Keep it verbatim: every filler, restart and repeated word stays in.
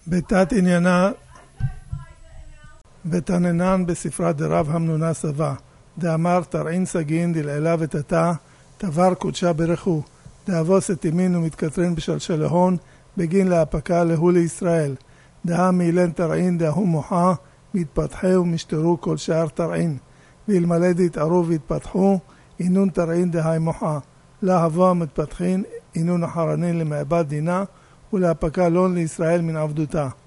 בתת עניינה ותננן בספרה דרב המנונה סבא דאמר תרעין סגין דלעילה ותתה תבר קודשה ברכו דאבוס את ימין ומתקטרין בשלשלהון בגין להפקה להוא לישראל דאה מילן תרעין דאהו מוחה מתפתחו ומשתרו כל שאר תרעין ואלמלא דתערו והתפתחו אינון תרעין דהי מוחה להבוא מתפתחין אינון החרנין למעבד דינה ולהפקה לון לישראל מן עבדותה